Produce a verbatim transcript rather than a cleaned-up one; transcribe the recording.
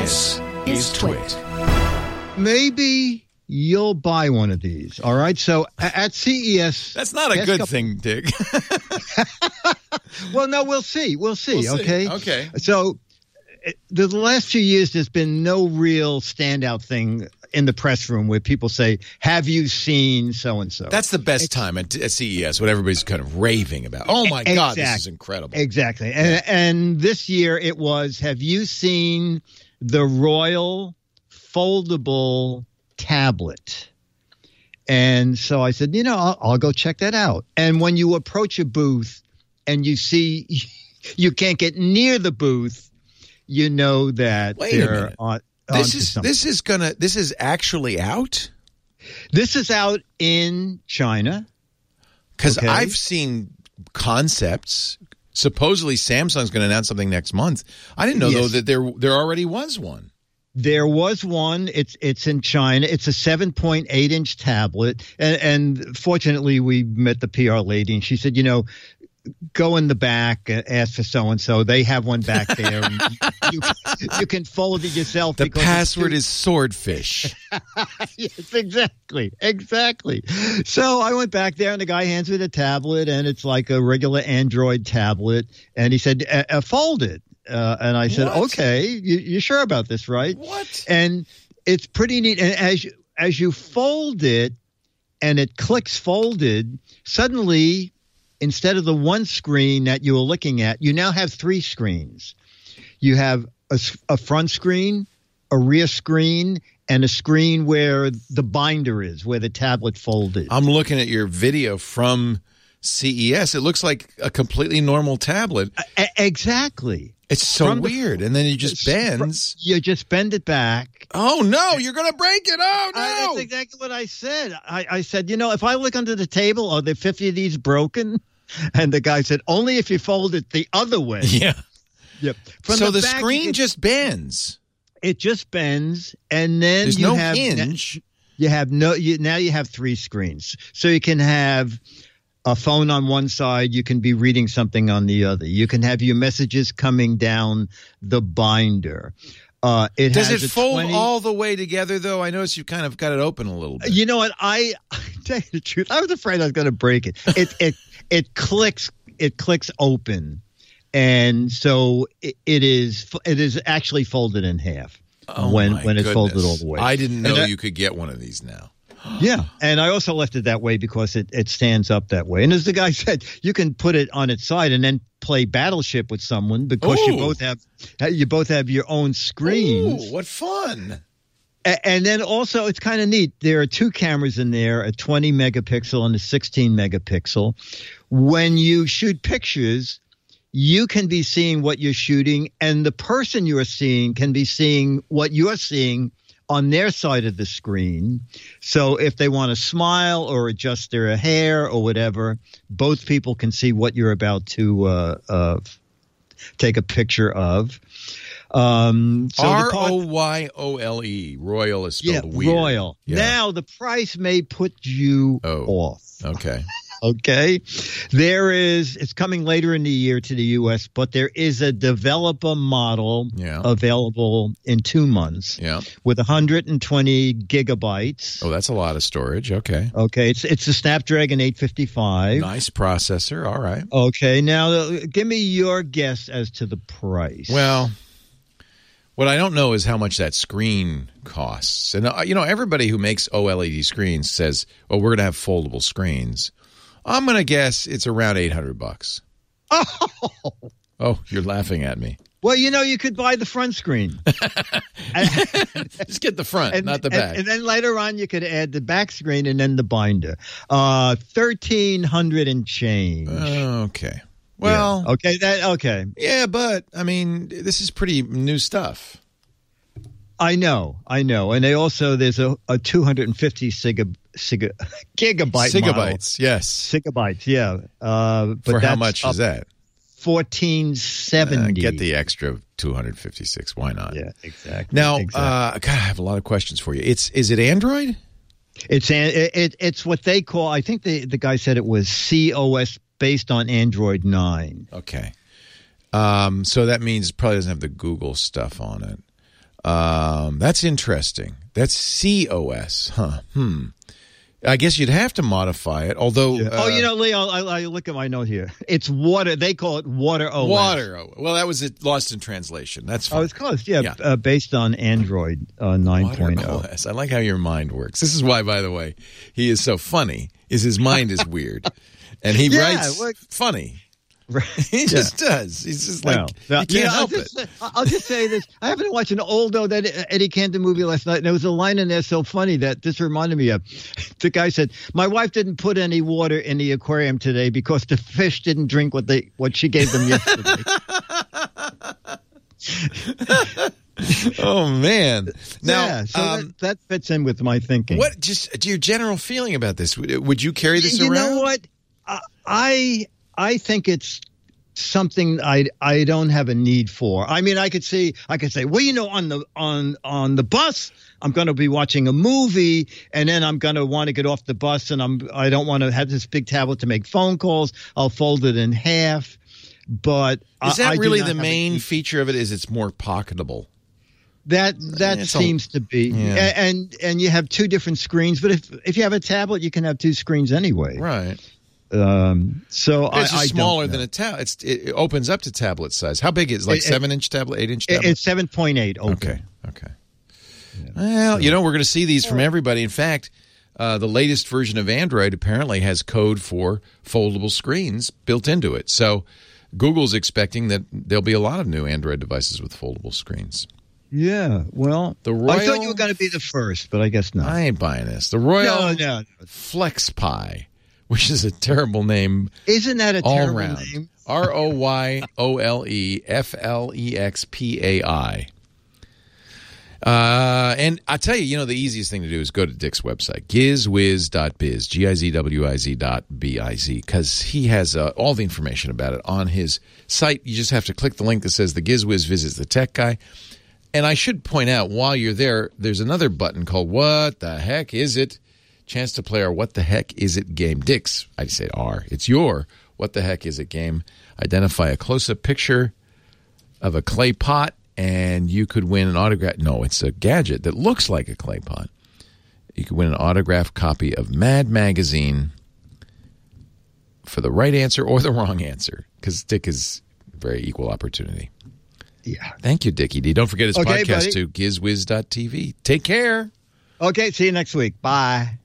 This is Twit. Maybe you'll buy one of these, all right? So at C E S... That's not a good couple... thing, Dick. Well, no, we'll see. We'll see, we'll see. okay? Okay. So the last few years, there's been no real standout thing in the press room where people say, have you seen so-and-so? That's the best it's, time at, at C E S, what everybody's kind of raving about. Oh, my exactly. God, this is incredible. Exactly. Yeah. And, and this year it was, have you seen the Royal Foldable Tablet? And so I said, you know, I'll, I'll go check that out. And when you approach a booth and you see you can't get near the booth, you know that Wait they're a minute. on. This is something. this is gonna this is actually out? This is out in China. Because okay. I've seen concepts. Supposedly Samsung's going to announce something next month. I didn't know yes. though that there there already was one. There was one. It's it's in China. It's a seven point eight inch tablet, and, and fortunately we met the P R lady, and she said, you know, go in the back, uh, ask for so-and-so. They have one back there. And you, you can fold it yourself. The password is swordfish. Yes, exactly. Exactly. So I went back there, and the guy hands me the tablet, and it's like a regular Android tablet. And he said, uh, uh, fold it. Uh, and I said, what? okay, you, you're sure about this, right? What? And it's pretty neat. And as you, as you fold it, and it clicks folded, suddenly – instead of the one screen that you were looking at, you now have three screens. You have a, a front screen, a rear screen, and a screen where the binder is, where the tablet folded. I'm looking at your video from C E S. It looks like a completely normal tablet. Uh, exactly. It's so from weird. The, and then it just bends. You just bend it back. Oh, no, you're going to break it. Oh, no. Uh, that's exactly what I said. I, I said, you know, if I look under the table, are there fifty of these broken? And the guy said, only if you fold it the other way. Yeah. Yep. From so the, the back, screen can, just bends. It just bends, and then There's you no have hinge. You have no. You, now you have three screens, so you can have a phone on one side. You can be reading something on the other. You can have your messages coming down the binder. Uh, it Does has it fold twenty all the way together, though? I notice you kind of got it open a little bit. You know what? I, I tell you the truth, I was afraid I was going to break it. It it it clicks. It clicks open, and so it, it is. It is actually folded in half oh when my when it's goodness. folded all the way. I didn't know that, you could get one of these now. Yeah, and I also left it that way because it, it stands up that way. And as the guy said, you can put it on its side and then play Battleship with someone because Ooh. you both have you both have your own screens. Ooh, what fun! A- and then also, it's kind of neat. There are two cameras in there: a twenty megapixel and a sixteen megapixel. When you shoot pictures, you can be seeing what you're shooting, and the person you are seeing can be seeing what you're seeing on their side of the screen. So if they want to smile or adjust their hair or whatever, both people can see what you're about to uh, uh, take a picture of. Um, so R O Y O L E. Royal is spelled yeah, weird. Royal. Yeah. Now, the price may put you oh, off. Okay. Okay. There is, it's coming later in the year to the U S, but there is a developer model yeah. available in two months yeah. with one hundred twenty gigabytes. Oh, that's a lot of storage. Okay. Okay. It's it's a Snapdragon eight fifty-five. Nice processor. All right. Okay. Now, uh, give me your guess as to the price. Well, what I don't know is how much that screen costs. And, uh, you know, everybody who makes OLED screens says, oh, we're going to have foldable screens. I'm going to guess it's around eight hundred bucks. Oh. Oh, you're laughing at me. Well, you know, you could buy the front screen. Just get the front, and, not the back. And, and then later on, you could add the back screen and then the binder. Uh, thirteen hundred and change. Okay. Well, yeah. okay, that okay. Yeah, but I mean, this is pretty new stuff. I know, I know, and they also there's a, a two hundred fifty sig, sig, gigabyte gigabytes, model. yes, gigabytes, yeah. Uh, but for that's how much is that? Fourteen seventy. Uh, get the extra two hundred fifty six. Why not? Yeah, exactly. Now, exactly. Uh, God, I have a lot of questions for you. It's is it Android? It's it, it it's what they call. I think the the guy said it was C O S based on Android nine. Okay, um, so that means it probably doesn't have the Google stuff on it. Um, that's interesting. That's C O S, huh? Hmm. I guess you'd have to modify it, although... Yeah. Uh, oh, you know, Leo, I, I look at my note here. It's water. They call it Water O S. Water. Well, that was it, lost in translation. That's fine. Oh, it's close. Yeah, yeah. Uh, based on Android uh, nine point oh. Water O S. I like how your mind works. This is why, by the way, he is so funny, is his mind is weird. And he yeah, writes well, funny. Right. He just yeah. does. He's just like, well, you can't yeah, help I'll just, it. I'll just say this. I happened to watch an old old Eddie Cantor movie last night, and there was a line in there so funny that this reminded me of. The guy said, my wife didn't put any water in the aquarium today because the fish didn't drink what they what she gave them yesterday. Oh, man. Now, yeah, so um, that, that fits in with my thinking. What, just your general feeling about this? Would, would you carry this you around? You know what? I I think it's something I I don't have a need for. I mean, I could see I could say, well, you know, on the on on the bus, I'm going to be watching a movie, and then I'm going to want to get off the bus, and I'm I don't want to have this big tablet to make phone calls. I'll fold it in half. But is that I, I really the main feature of it? Is it's more pocketable? That that it's seems a, to be, yeah. and and you have two different screens. But if if you have a tablet, you can have two screens anyway. Right. Um, so it's I, I smaller don't than a tablet. It's it opens up to tablet size. How big is it? Like it, seven inch tablet, eight inch tablet? It's seven point eight. Okay, okay. Yeah. Well, you know, we're going to see these from everybody. In fact, uh, the latest version of Android apparently has code for foldable screens built into it. So Google's expecting that there'll be a lot of new Android devices with foldable screens. Yeah, well, the Royal, I thought you were going to be the first, but I guess not. I ain't buying this. The Royal no, no. FlexPi, which is a terrible name. Isn't that a all terrible round. name? R O Y O L E F L E X P A I. Uh, and I tell you, you know, the easiest thing to do is go to Dick's website, gizwiz dot biz, G I Z W I Z dot B I Z, because he has uh, all the information about it on his site. You just have to click the link that says the GizWiz visits the tech guy. And I should point out, while you're there, there's another button called What the Heck Is It? Chance to play our What the Heck Is It game. Dick's, I say R, it's your What the Heck Is It game. Identify a close-up picture of a clay pot, and you could win an autograph. No, it's a gadget that looks like a clay pot. You could win an autographed copy of Mad Magazine for the right answer or the wrong answer, because Dick is very equal opportunity. Yeah. Thank you, Dickie D. Don't forget his okay, podcast buddy. too, gizwiz dot t v. Take care. Okay, see you next week. Bye.